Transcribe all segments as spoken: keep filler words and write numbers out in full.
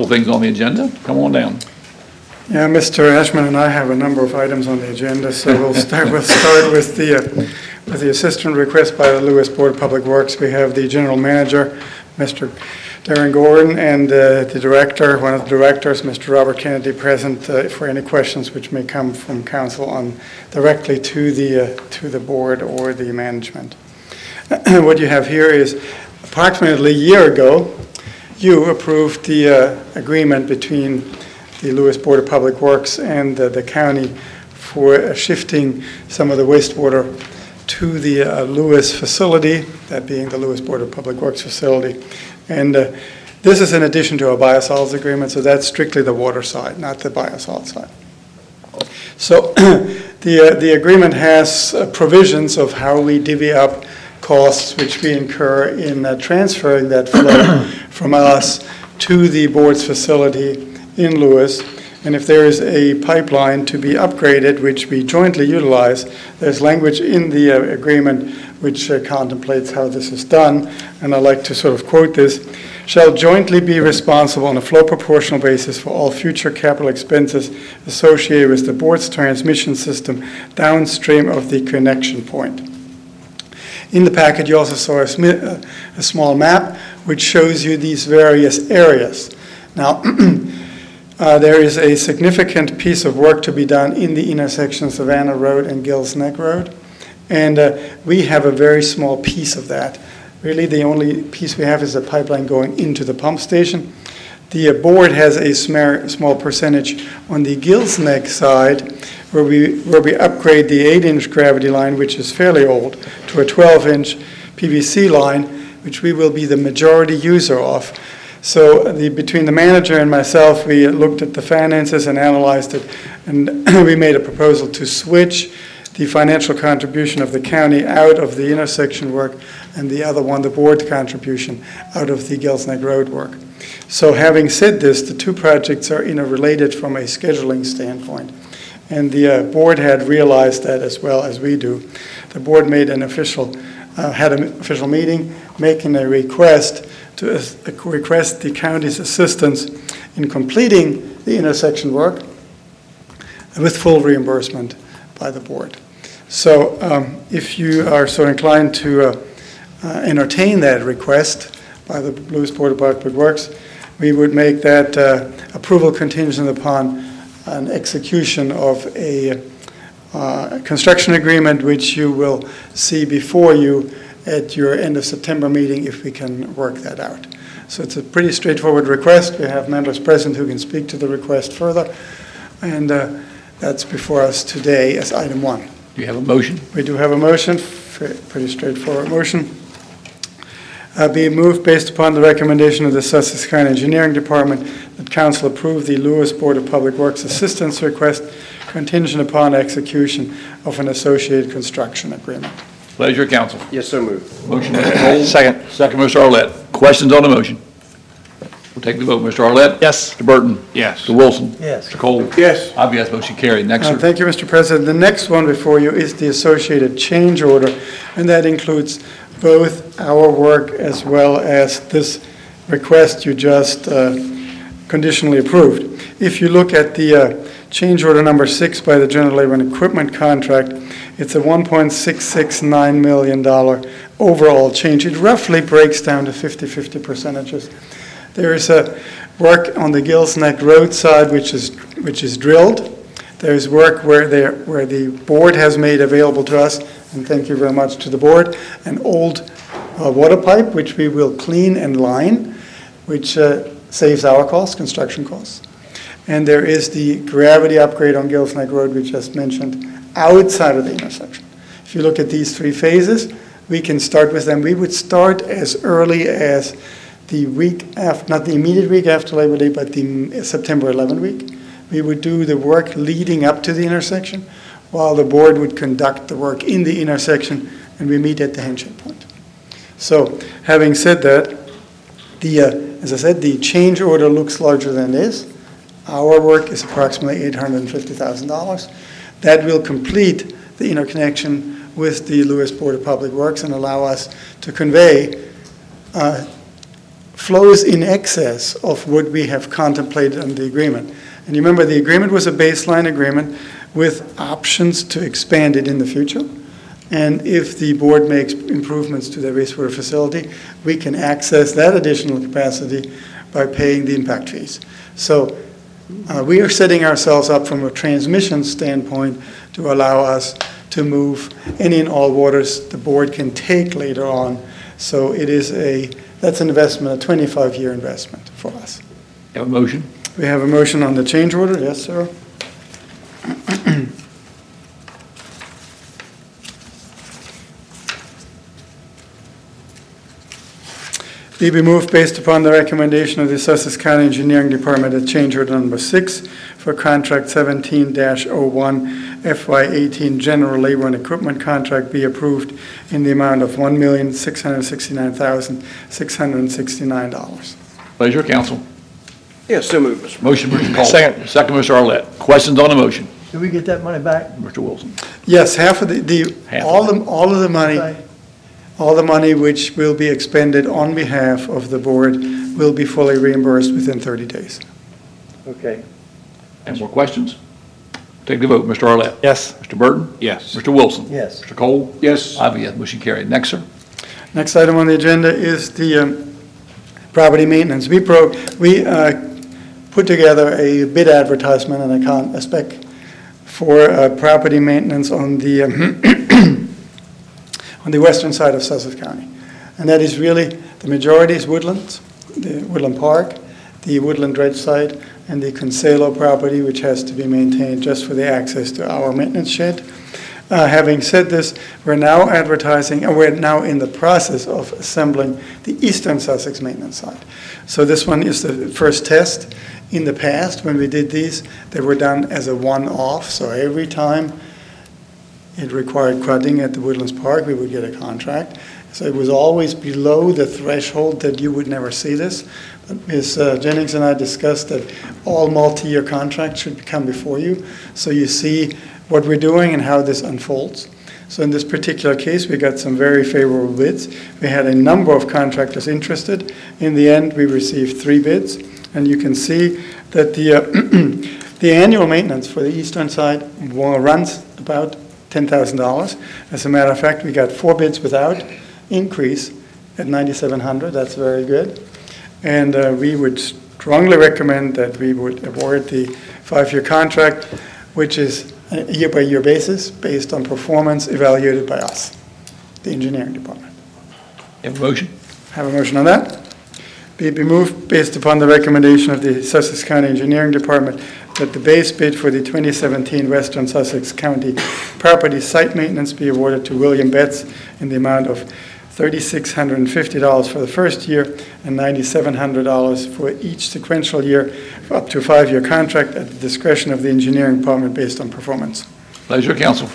things on the agenda. Come on down. Yeah, Mister Ashman and I have a number of items on the agenda, so we'll start. We'll start with the uh, with the assistant request by the Lewis Board of Public Works. We have the general manager, Mister Darren Gordon, and uh, the director, one of the directors, Mister Robert Kennedy, present uh, for any questions which may come from council on directly to the uh, to the board or the management. What you have here is approximately a year ago, you approved the uh, agreement between the Lewis Board of Public Works and uh, the county for uh, shifting some of the wastewater to the uh, Lewis facility, that being the Lewis Board of Public Works facility. And uh, this is in addition to a biosolids agreement, so that's strictly the water side, not the biosolids side. So the, uh, the agreement has uh, provisions of how we divvy up costs which we incur in uh, transferring that flow from us to the board's facility in Lewis. And if there is a pipeline to be upgraded, which we jointly utilize, there's language in the uh, agreement which uh, contemplates how this is done. And I'd like to sort of quote this: shall jointly be responsible on a flow proportional basis for all future capital expenses associated with the board's transmission system downstream of the connection point. In the packet, you also saw a, sm- a small map which shows you these various areas. Now, Uh, there is a significant piece of work to be done in the intersection of Savannah Road and Gills Neck Road, and uh, we have a very small piece of that. Really, the only piece we have is a pipeline going into the pump station. The uh, board has a sm- small percentage on the Gills Neck side, where we where we upgrade the eight-inch gravity line, which is fairly old, to a twelve-inch P V C line, which we will be the majority user of. So the, between the manager and myself, we looked at the finances and analyzed it, and we made a proposal to switch the financial contribution of the county out of the intersection work and the other one, the board contribution, out of the Gills Neck Road work. So having said this, the two projects are interrelated from a scheduling standpoint, and the uh, board had realized that as well as we do. The board made an official, uh, had an official meeting making a request to uh, request the county's assistance in completing the intersection work with full reimbursement by the board. So um, if you are so inclined to uh, uh, entertain that request by the Lewis Board of Public Works, we would make that uh, approval contingent upon an execution of a uh, construction agreement, which you will see before you at your end of September meeting, if we can work that out. So it's a pretty straightforward request. We have members present who can speak to the request further, and uh, that's before us today as item one. Do you have a motion? We do have a motion, pretty straightforward motion. Uh, be moved based upon the recommendation of the Sussex County Engineering Department that Council approve the Lewis Board of Public Works assistance request contingent upon execution of an associated construction agreement. Pleasure, council. Yes, so moved. Motion, Mister Cole. Second. Second, Mister Arlett. Questions on the motion? We'll take the vote. Mister Arlett? Yes. Mister Burton? Yes. Mister Wilson? Yes. Mister Cole? Yes. I'll be yes, motion carried. Next, Uh, sir. Thank you, Mister President. The next one before you is the associated change order, and that includes both our work as well as this request you just uh, conditionally approved. If you look at the uh, change order number six by the General Labor and Equipment contract, it's a one point six six nine million dollars overall change. It roughly breaks down to fifty-fifty percentages. There is a work on the Gills Neck Road side, which is which is drilled. There's work where there where the board has made available to us, and thank you very much to the board, an old uh, water pipe which we will clean and line, which uh, saves our costs, construction costs. And there is the gravity upgrade on Gills Neck Road we just mentioned, outside of the intersection. If you look at these three phases, we can start with them. We would start as early as the week after, not the immediate week after Labor Day, but the September eleventh week. We would do the work leading up to the intersection, while the board would conduct the work in the intersection, and we meet at the handshake point. So, having said that, the uh, as I said, the change order looks larger than it is. Our work is approximately eight hundred fifty thousand dollars. That will complete the interconnection with the Lewis Board of Public Works and allow us to convey uh, flows in excess of what we have contemplated in the agreement. And you remember, the agreement was a baseline agreement with options to expand it in the future. And if the board makes improvements to the wastewater facility, we can access that additional capacity by paying the impact fees. So uh, we are setting ourselves up from a transmission standpoint to allow us to move any and all waters the board can take later on. So it is a, that's an investment, a twenty-five year investment for us. Have a motion? We have a motion on the change order. Yes, sir. Be removed based upon the recommendation of the Sussex County Engineering Department at change order number six for contract seventeen dash oh one F Y eighteen general labor and equipment contract be approved in the amount of one million six hundred sixty-nine thousand six hundred sixty-nine dollars. Pleasure, council. Yes, so moved, Mister Motion, Mister Cole. Second. Second, Mister Arlett. Questions on the motion? Do we get that money back? Mister Wilson. Yes, half of the, the Half of all it. the all of the money, Right. all the money which will be expended on behalf of the board will be fully reimbursed within thirty days. Okay. Any more questions? Take the vote. Mister Arlett. Yes. Mister Burton. Yes. Mister Wilson. Yes. Mister Cole. Yes. I vote yes. Motion carried. Next, sir. Next item on the agenda is the um, property maintenance. We pro we uh, put together a bid advertisement and a, con, a spec for uh, property maintenance on the um, on the western side of Sussex County, and that is really the majority is Woodlands, the Woodland Park, the Woodland Dredge site, and the Conselo property, which has to be maintained just for the access to our maintenance shed. Uh, having said this, we're now advertising, and we're now in the process of assembling the Eastern Sussex maintenance site. So this one is the first test. In the past, when we did these, they were done as a one-off. So every time it required crudding at the Woodlands Park, we would get a contract. So it was always below the threshold that you would never see this. But Miz Uh, Jennings and I discussed that all multi-year contracts should come before you, so you see what we're doing and how this unfolds. So in this particular case, we got some very favorable bids. We had a number of contractors interested. In the end, we received three bids, and you can see that the uh, the annual maintenance for the eastern side wa- runs about ten thousand dollars. As a matter of fact, we got four bids without increase at nine thousand seven hundred dollars. That's very good. And uh, we would strongly recommend that we would award the five-year contract, which is a year-by-year basis based on performance evaluated by us, the engineering department. Have a motion? Have a motion on that? Be it moved based upon the recommendation of the Sussex County Engineering Department that the base bid for the twenty seventeen Western Sussex County property site maintenance be awarded to William Betts in the amount of three thousand six hundred fifty dollars for the first year and nine thousand seven hundred dollars for each sequential year for up to a five-year contract at the discretion of the engineering department based on performance. Pleasure, council.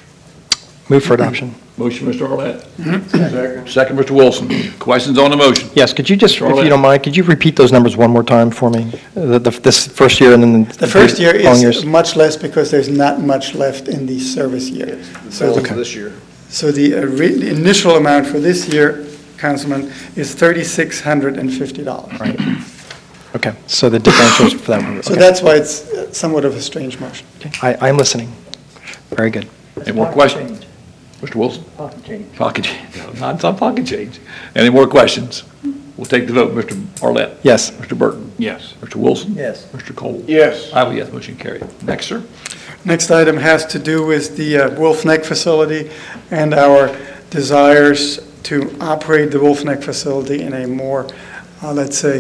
Move for adoption. Motion, Mister Arlett. Second. Second, Mister Wilson. Questions on the motion? Yes, could you just, if Charlotte. you don't mind, could you repeat those numbers one more time for me? The, the, this first year and then the. The first year following years? is much less because there's not much left in the service year. So So the this year. So the uh, re- the initial amount for this year, Councilman, is three thousand six hundred fifty dollars. Right. Okay, so the differentials for that one. So okay. that's why it's uh, somewhat of a strange motion. Okay. I, I'm listening. Very good. Any more questions? Mister Wilson? Pocket change. Pocket change. No, not, it's not pocket change. Any more questions? We'll take the vote. Mister Arlett? Yes. Mister Burton? Yes. Mister Wilson? Yes. Mister Cole? Yes. I vote yes. Motion carried. Next, sir. Next item has to do with the uh, Wolf Neck facility and our desires to operate the Wolf Neck facility in a more, uh, let's say,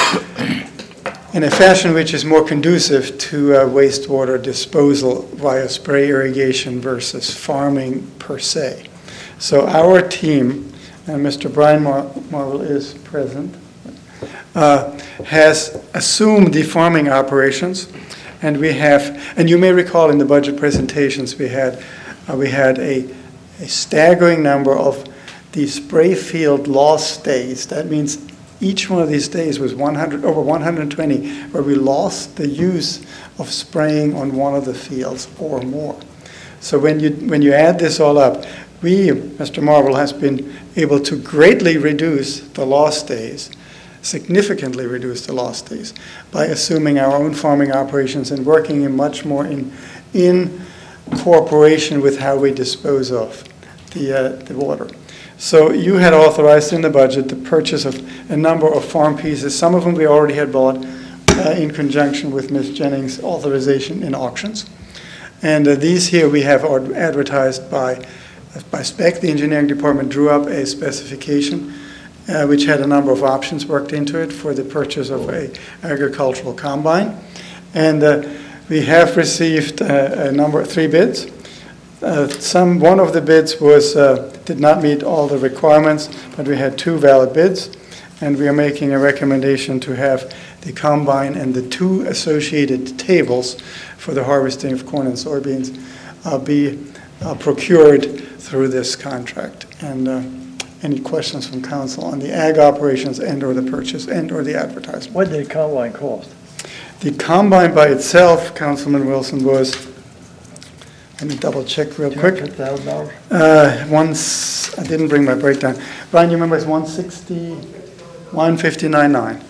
in a fashion which is more conducive to uh, wastewater disposal via spray irrigation versus farming per se. So our team, and Mister Brian Mar- Marvel is present, uh, has assumed the farming operations. And we have, and you may recall in the budget presentations we had, uh, we had a, a staggering number of the spray field loss days. That means each one of these days was one hundred, over one hundred twenty, where we lost the use of spraying on one of the fields or more. So when you when you add this all up, we, Mister Marvel, has been able to greatly reduce the loss days significantly reduce the lost days by assuming our own farming operations and working in much more in, in cooperation with how we dispose of the, uh, the water. So you had authorized in the budget the purchase of a number of farm pieces, some of them we already had bought uh, in conjunction with Miz Jennings' authorization in auctions. And uh, these here we have ad- advertised by, by spec. The engineering department drew up a specification uh, which had a number of options worked into it for the purchase of a agricultural combine. And uh, we have received uh, a number, three bids. Uh, some, one of the bids was, uh, did not meet all the requirements, but we had two valid bids. And we are making a recommendation to have the combine and the two associated tables for the harvesting of corn and soybeans uh, be uh, procured through this contract. And uh, any questions from council on the ag operations and or the purchase and or the advertisement? What did the combine cost? The combine by itself, Councilman Wilson, was, let me double check real quick. two hundred thousand dollars? Uh, once, I didn't bring my breakdown. Brian, you remember it's one sixty, one fifty-nine nine.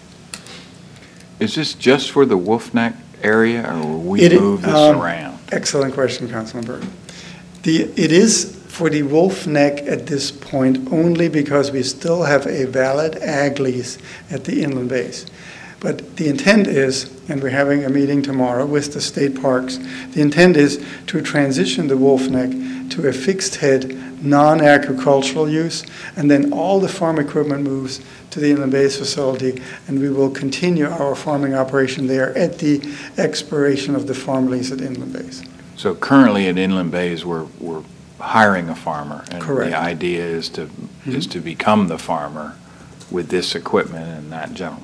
Is this just for the Wolf Neck area, or will we It i- move this um, around? Excellent question, Councilman Burton. The, it is for the Wolf Neck at this point only because we still have a valid ag lease at the inland base. But the intent is, and we're having a meeting tomorrow with the state parks, the intent is to transition the Wolf Neck to a fixed head, non-agricultural use, and then all the farm equipment moves to the inland base facility, and we will continue our farming operation there at the expiration of the farm lease at inland base. So currently at Inland Bays, we're, we're hiring a farmer. Correct. And the idea is to, is to become the farmer with this equipment and that gentleman.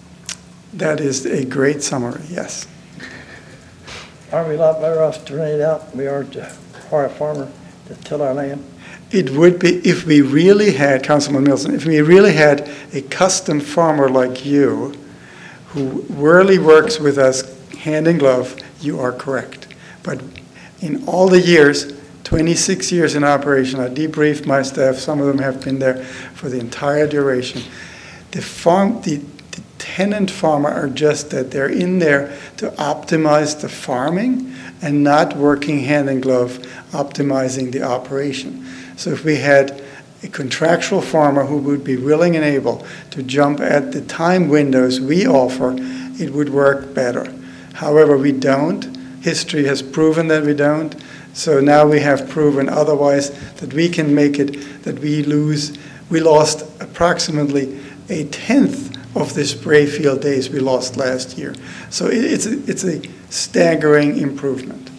That is a great summary, yes. Aren't we a lot better off to rent it out than we are to hire a farmer to till our land? It would be, if we really had, Councilman Milson, if we really had a custom farmer like you who really works with us hand in glove, you are correct. But in all the years, twenty-six years in operation, I debriefed my staff, some of them have been there for the entire duration. The farm, the, the tenant farmer are just that, they're in there to optimize the farming and not working hand in glove optimizing the operation. So if we had a contractual farmer who would be willing and able to jump at the time windows we offer, it would work better. However, we don't. History has proven that we don't. So now we have proven otherwise that we can make it, that we lose, we lost approximately a tenth of the spray field days we lost last year. So it, it's, a, it's a staggering improvement.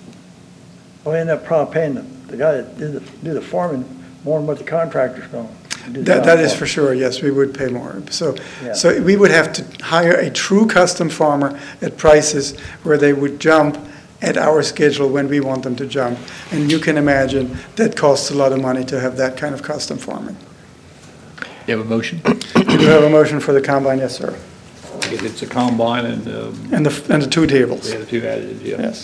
We end up probably paying the, the guy that did the, do the farming more than what the contractor's going to do. the That, that is job for sure, yes, we would pay more. So, Yeah. so we would have to hire a true custom farmer at prices where they would jump at our schedule when we want them to jump. And you can imagine that costs a lot of money to have that kind of custom farming. You have a motion? Do you have a motion for the combine? Yes, sir. I guess it's a combine and, um, And the, and the two tables. we had the two added, yeah. Yes.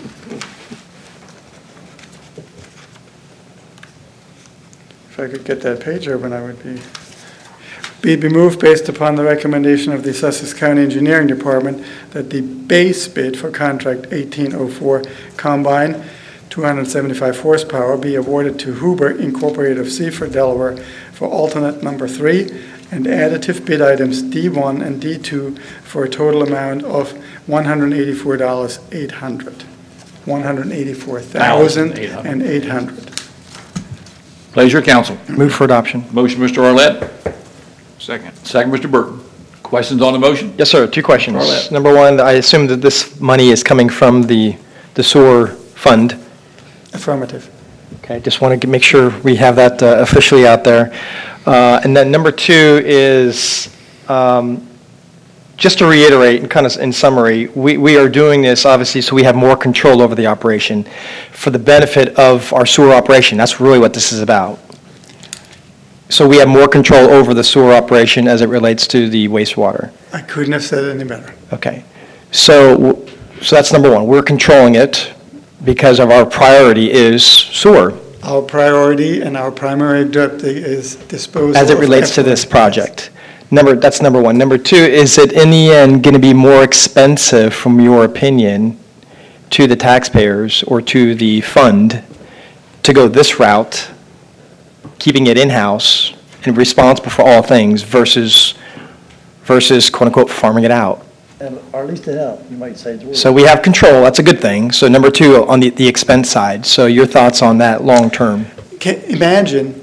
If I could get that page open, I would be. Be be moved based upon the recommendation of the Sussex County Engineering Department that the base bid for contract eighteen oh four combine, two hundred seventy-five horsepower, be awarded to Huber Incorporated of Seaford, Delaware for alternate number three, and additive bid items D one and D two for a total amount of one hundred eighty-four thousand eight hundred dollars. one hundred eighty-four thousand eight hundred dollars. Pleasure, council. Move for adoption. Motion, Mister Arlett. Second. Second, Mister Burton. Questions on the motion? Yes, sir, two questions. Arlett. Number one, I assume that this money is coming from the, the sewer fund. Affirmative. Okay, just want to make sure we have that uh, officially out there. Uh, And then number two is, um, just to reiterate, and kind of in summary, we, we are doing this obviously so we have more control over the operation for the benefit of our sewer operation. That's really what this is about. So we have more control over the sewer operation as it relates to the wastewater. I couldn't have said it any better. Okay. So, so that's number one. We're controlling it because of our priority is sewer Our priority and our primary objective is disposal. as it of relates to effluent. this project. Number, that's number one. Number two, is it in the end going to be more expensive, from your opinion, to the taxpayers or to the fund to go this route, keeping it in-house and responsible for all things versus, versus quote-unquote farming it out? And, or at least it out, you might say. it's worth. So we have control, that's a good thing. So number two, on the, the expense side. So your thoughts on that long-term? Can, imagine,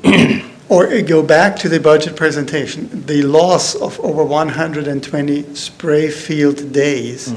or go back to the budget presentation, the loss of over one hundred twenty spray field days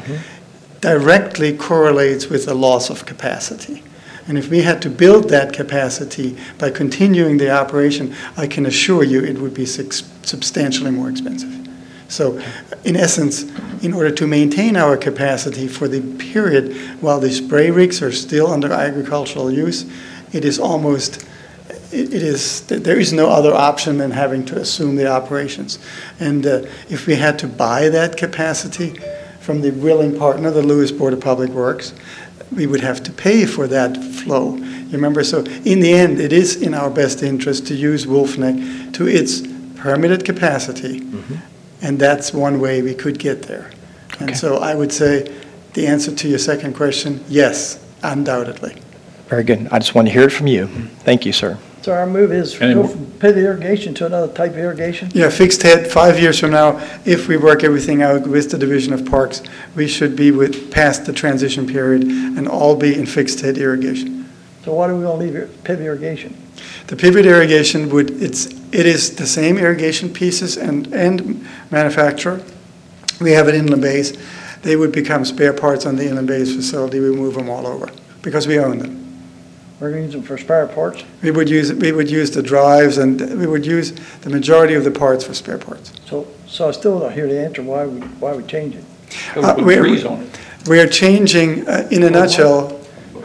directly correlates with the loss of capacity. And if we had to build that capacity by continuing the operation, I can assure you it would be six, substantially more expensive. So, in essence, in order to maintain our capacity for the period while the spray rigs are still under agricultural use, it is almost, it, it is, there is no other option than having to assume the operations. And uh, if we had to buy that capacity from the willing partner, the Lewis Board of Public Works, we would have to pay for that flow. You remember, so in the end, it is in our best interest to use Wolf Neck to its permitted capacity. Mm-hmm. And that's one way we could get there. And Okay. so I would say the answer to your second question, yes, undoubtedly. Very good. I just wanted to hear it from you. Thank you, sir. So our move is Any go more? from pivot irrigation to another type of irrigation? Yeah, fixed head, five years from now, if we work everything out with the Division of Parks, we should be with, past the transition period and all be in fixed head irrigation. So why do we want to leave it- pivot irrigation? The pivot irrigation would, it's, it is the same irrigation pieces and, and manufacturer. We have it in Inland Bays. They would become spare parts on the Inland Bays facility. We move them all over because we own them. We're going to use them for spare parts? We would use, we would use the drives and we would use the majority of the parts for spare parts. So, so I still don't hear the answer why we, why we change it. We'll Uh, put we're- trees on it. We are changing, uh, in a nutshell,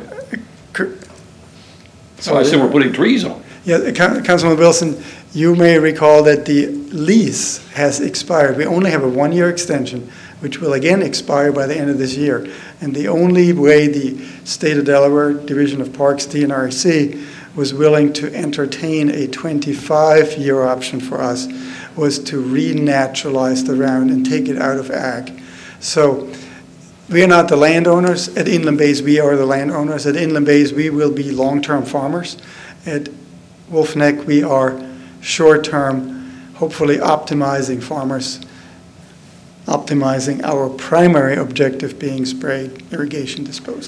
cur- So I said we're putting trees on it. yeah, Coun- Councilman Wilson, you may recall that the lease has expired. We only have a one-year extension, which will again expire by the end of this year. And the only way the State of Delaware Division of Parks, D N R C, was willing to entertain a twenty-five-year option for us was to renaturalize the ground and take it out of ag. So we are not the landowners. At Inland Bays, we are the landowners. At Inland Bays, we will be long-term farmers. At Wolf Neck, we are short-term, hopefully optimizing farmers, optimizing our primary objective being spray irrigation disposal.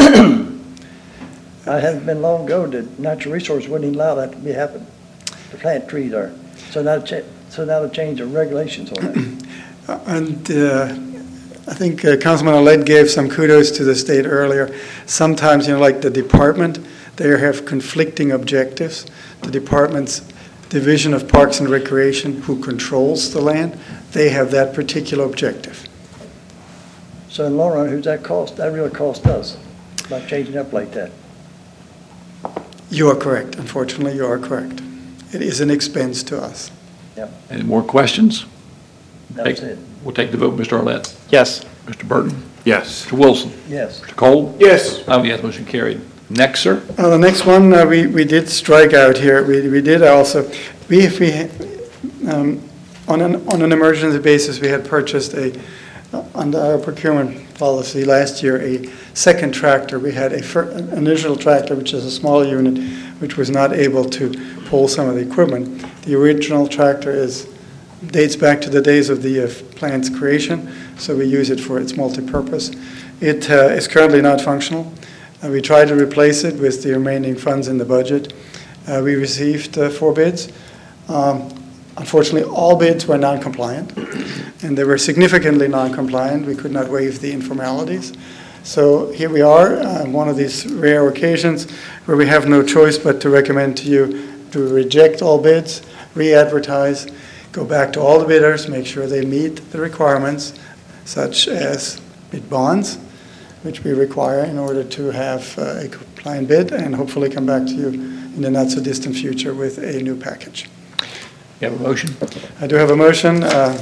I hadn't been long ago that natural resources wouldn't even allow that to be happen, to plant trees there. So now, cha- so now the change of regulations on that. And uh, I think uh, Councilman Olet gave some kudos to the state earlier. Sometimes, you know, like the department, they have conflicting objectives. The department's Division of Parks and Recreation, who controls the land, they have that particular objective. So in the long run, who's that cost? That really cost us by changing up like that. You are correct. Unfortunately, you are correct. It is an expense to us. Any more questions? That was Take- it. We'll take the vote, Mister Arlett. Yes. Mister Burton. Yes. Mister Wilson. Yes. Mister Cole. Yes. Oh, yes, motion carried. Next, sir. Uh, the next one, uh, we, we did strike out here. We, we did also, we, if we, um, on an, on an emergency basis, we had purchased a, uh, under our procurement policy last year, a second tractor. We had a fir- an initial tractor, which is a small unit, which was not able to pull some of the equipment. The original tractor is, dates back to the days of the uh, plant's creation, so we use it for its multi-purpose. It uh, is currently not functional. Uh, we tried to replace it with the remaining funds in the budget. Uh, we received uh, four bids. Um, unfortunately, all bids were non-compliant, and they were significantly non-compliant. We could not waive the informalities. So here we are on one of these rare occasions where we have no choice but to recommend to you to reject all bids, re-advertise, go back to all the bidders, make sure they meet the requirements, such as bid bonds, which we require in order to have uh, a compliant bid, and hopefully come back to you in the not-so-distant future with a new package. You have a motion? I do have a motion. uh,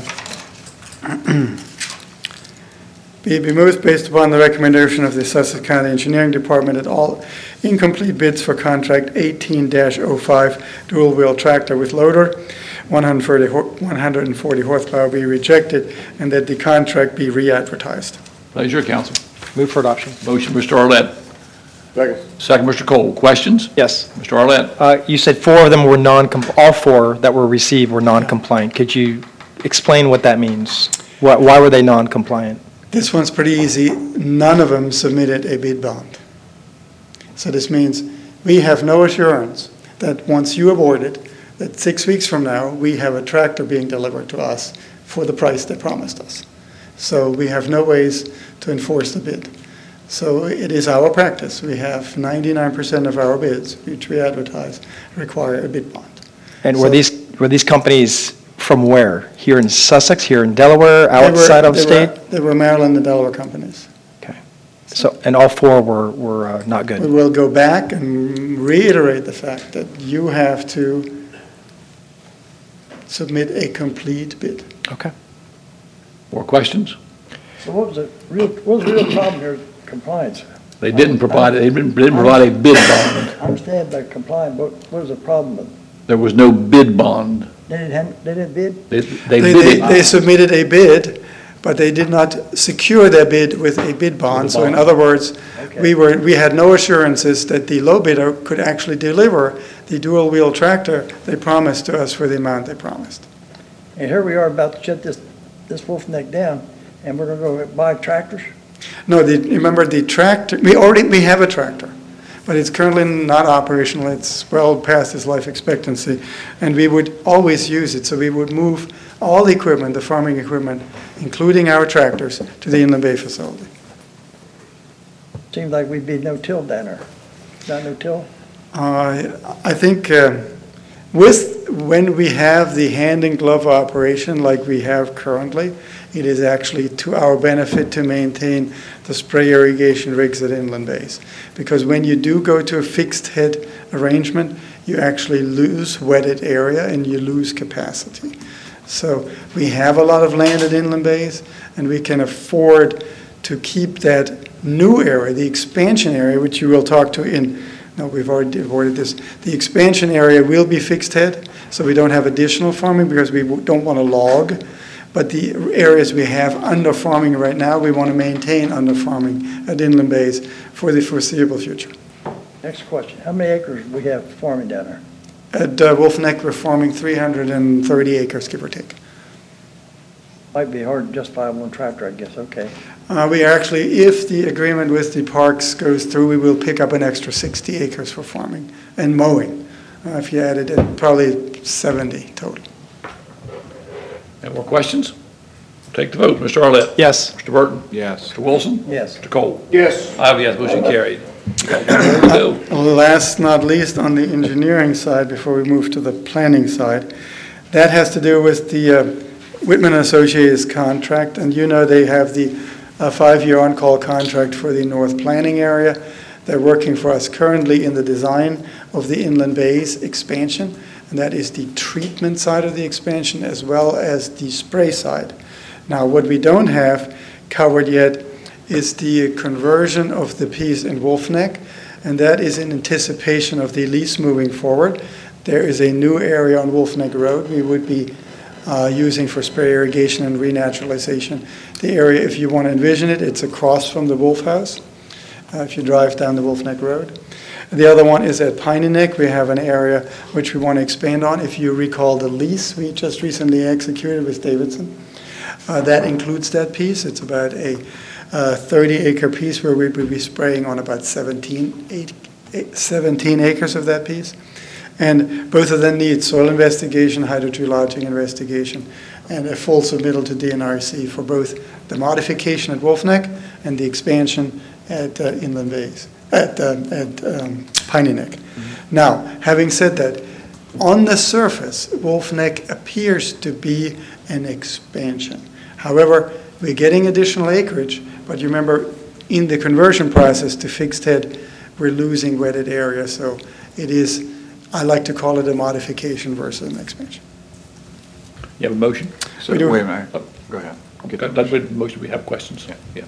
Be be moved based upon the recommendation of the Sussex County Engineering Department that all incomplete bids for contract eighteen dash oh five dual-wheel tractor with loader one hundred forty ho- one hundred forty horsepower be rejected and that the contract be re-advertised. Pleasure, council. Move for adoption. Motion, Mister Arlett. Second. Second, Mister Cole. Questions? Yes. Mister Arlett. Uh, You said four of them were non, all four that were received were non-compliant. Could you explain what that means? Why why were they non-compliant? This one's pretty easy. None of them submitted a bid bond. So this means we have no assurance that once you award it, that six weeks from now, we have a tractor being delivered to us for the price they promised us. So we have no ways to enforce the bid. So it is our practice. We have ninety-nine percent of our bids, which we advertise, require a bid bond. And were So- these, were these companies from where? Here in Sussex, here in Delaware, They were- outside of they state? were- They were Maryland and Delaware companies. Okay. So, and all four were, were uh, not We good? will go back and reiterate the fact that you have to submit a complete bid. Okay. More questions? So what was the real, what was the real problem here, compliance? They didn't provide, they didn't didn't provide a bid bond. I understand they're compliant, but what was the problem with, There was no bid bond. they didn't, have- they didn't bid? They, they They, bid they, it. they submitted a bid, but they did not secure their bid with a bid bond. With a So in bond. other words, Okay. we were, we had no assurances that the low bidder could actually deliver the dual-wheel tractor they promised to us for the amount they promised. And here we are about to shut this, this Wolf Neck down, and we're gonna go buy tractors? No, the, remember the tractor, we already, we have a tractor, but it's currently not operational. It's well past its life expectancy, and we would always use it. So we would move all the equipment, the farming equipment, including our tractors, to the Inland Bay facility. Seems like we'd be no-till down there. Not no-till? Uh, I think uh, with, when we have the hand-in-glove operation like we have currently, it is actually to our benefit to maintain the spray irrigation rigs at inland bays. Because when you do go to a fixed head arrangement, you actually lose wetted area and you lose capacity. So we have a lot of land at inland bays, and we can afford to keep that new area, the expansion area, which you will talk to in, no, we've already avoided this. The expansion area will be fixed head, so we don't have additional farming because we w- don't want to log. But the areas we have under farming right now, we want to maintain under farming at inland bays for the foreseeable future. Next question, how many acres we have farming down there? At uh, Wolf Neck, we're farming three hundred thirty acres, give or take. Might be hard to justify one tractor, I guess, okay. Uh, We are actually, if the agreement with the parks goes through, we will pick up an extra sixty acres for farming and mowing. Uh, If you added it, probably seventy total. Any more questions? Take the vote. Mister Arlett. Yes. Mister Burton. Yes. Mister Wilson. Yes. Mister Cole. Yes. I have a yes, motion carried. Bill. Last not least, on the engineering side, before we move to the planning side, that has to do with the uh, Whitman and Associates contract, and you know they have the uh, five-year on-call contract for the North Planning area. They're working for us currently in the design of the Inland Bays expansion, and that is the treatment side of the expansion as well as the spray side. Now, what we don't have covered yet is the conversion of the piece in Wolf Neck, and that is in anticipation of the lease moving forward. There is a new area on Wolf Neck Road we would be uh, using for spray irrigation and renaturalization. The area, if you want to envision it, it's across from the Wolf House, uh, if you drive down the Wolf Neck Road. The other one is at Piney Neck. We have an area which we want to expand on. If you recall the lease we just recently executed with Davidson, uh, that includes that piece. It's about a uh, thirty acre piece where we would be spraying on about seventeen, eight, eight, seventeen acres of that piece. And both of them need soil investigation, hydrogeologic investigation, and a full submittal to D N R C for both the modification at Wolf Neck and the expansion at uh, Inland Bays, at, uh, at um, Piney Neck. Mm-hmm. Now, having said that, on the surface, Wolf Neck appears to be an expansion. However, we're getting additional acreage, but you remember, in the conversion process to fixed head, we're losing wetted area, so it is, I like to call it a modification versus an expansion. You have a motion? So, We do- wait a minute. Oh, go ahead. Get the That's what motion, we have questions. Yeah. Yeah.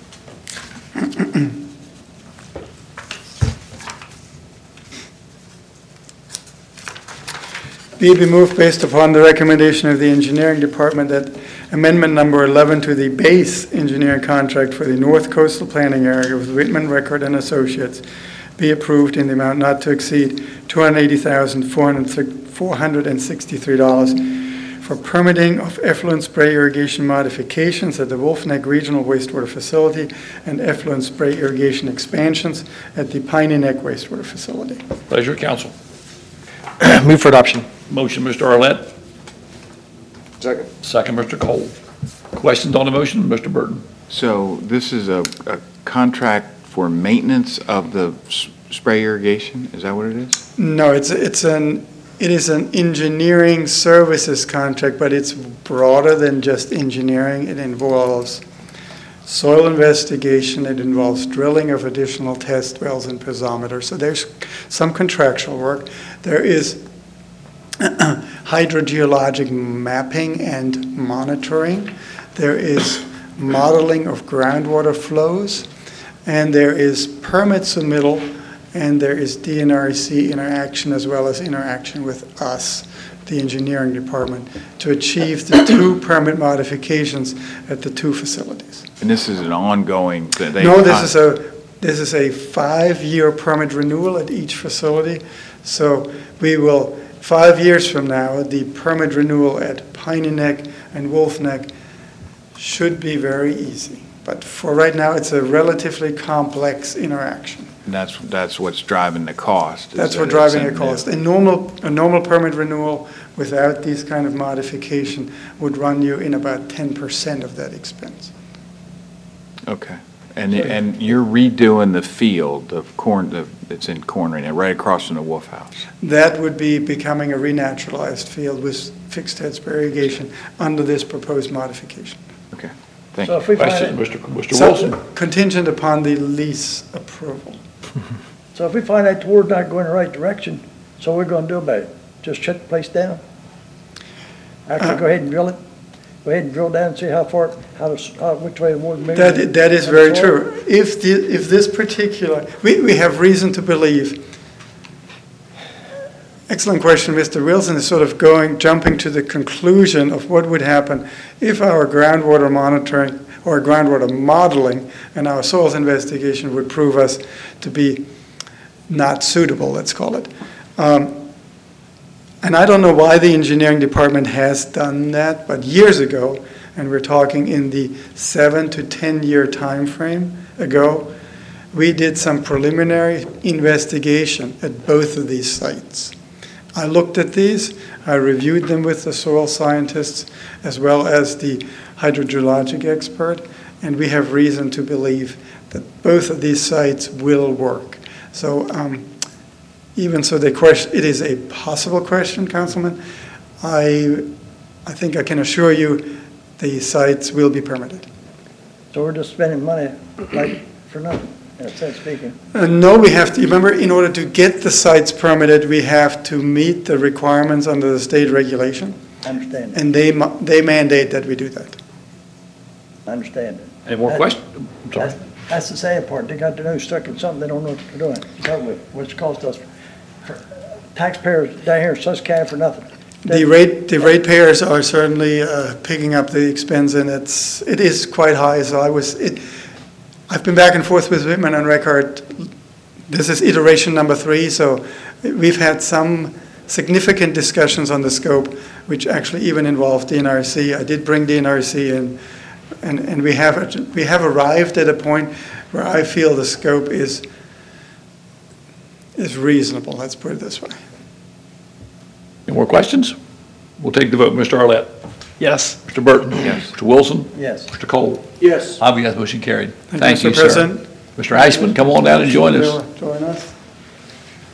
Be it moved based upon the recommendation of the engineering department that amendment number eleven to the base engineering contract for the North Coastal Planning Area with Whitman Record and Associates be approved in the amount not to exceed two hundred eighty thousand four hundred sixty-three dollars for permitting of effluent spray irrigation modifications at the Wolf Neck Regional Wastewater Facility and effluent spray irrigation expansions at the Piney Neck Wastewater Facility. Pleasure of council. Move for adoption. Motion, Mister Arlett. Second. Second, Mister Cole. Questions on the motion, Mister Burton? So this is a, a contract for maintenance of the s- spray irrigation? Is that what it is? No, it's, it's an, it is an engineering services contract, but it's broader than just engineering. It involves soil investigation, it involves drilling of additional test wells and piezometers. So there's some contractual work. There is hydrogeologic mapping and monitoring. There is modeling of groundwater flows, and there is permit submittal, and there is D N R C interaction as well as interaction with us, the engineering department, to achieve the two permit modifications at the two facilities. And this is an ongoing, that they. No, this is a, this is a five-year permit renewal at each facility. So we will, five years from now, the permit renewal at Piney Neck and Wolf Neck should be very easy. But for right now, it's a relatively complex interaction. And that's, that's what's driving the cost. is That's that what it's driving in a cost. the- A normal, a normal permit renewal without these kind of modification would run you in about ten percent of that expense. Okay. And, and you're redoing the field of corn, the- it's in Corn Arena, right across from the Wolf House. That would be becoming a renaturalized field with fixed head spray irrigation under this proposed modification. Okay, thank So you. if we Question, find, it- Mister Mister Wilson? So, contingent upon the lease approval. so if we find that the word's not going the right direction, so what we're gonna do about it? Just shut the place down? Actually, go ahead and drill it? Go ahead and drill down and see how far, how, to s- how, which way the water's moving? That, that is very true. If the, if this particular, we, we have reason to believe, excellent question, Mister Wilson is sort of going, jumping to the conclusion of what would happen if our groundwater monitoring or groundwater modeling and our soils investigation would prove us to be not suitable, let's call it. Um, And I don't know why the engineering department has done that, but years ago, and we're talking in the seven to ten-year time frame ago, we did some preliminary investigation at both of these sites. I looked at these, I reviewed them with the soil scientists as well as the hydrogeologic expert, and we have reason to believe that both of these sites will work. So um, even so, the question, it is a possible question, Councilman. I, I think I can assure you the sites will be permitted. So we're just spending money like for nothing, in a sense speaking. Uh, no, we have to, remember, in order to get the sites permitted, we have to meet the requirements under the state regulation, I understand it. and they, ma- they mandate that we do that. I understand it. Any more That- questions? I'm sorry. That's, that's the sad part. They got their nose stuck in something they don't know what they're doing, to start with, which cost us, for taxpayers down here in Susquehanna for nothing. The rate, the ratepayers are certainly uh, picking up the expense, and it's, it is quite high, so I was, it, I've been back and forth with Whitman on record. This is iteration number three, so we've had some significant discussions on the scope, which actually even involved D N R C. I did bring D N R C in, and, and we have, we have arrived at a point where I feel the scope is, is reasonable, let's put it this way. Any more questions? We'll take the vote. Mister Arlett? Yes. Mister Burton? Yes. Mister Wilson? Yes. Mister Cole? Yes. I'll be yes, motion carried. Thank you, Thank you, Mister sir. President. Mister Heisman, come on down and join us. Join us.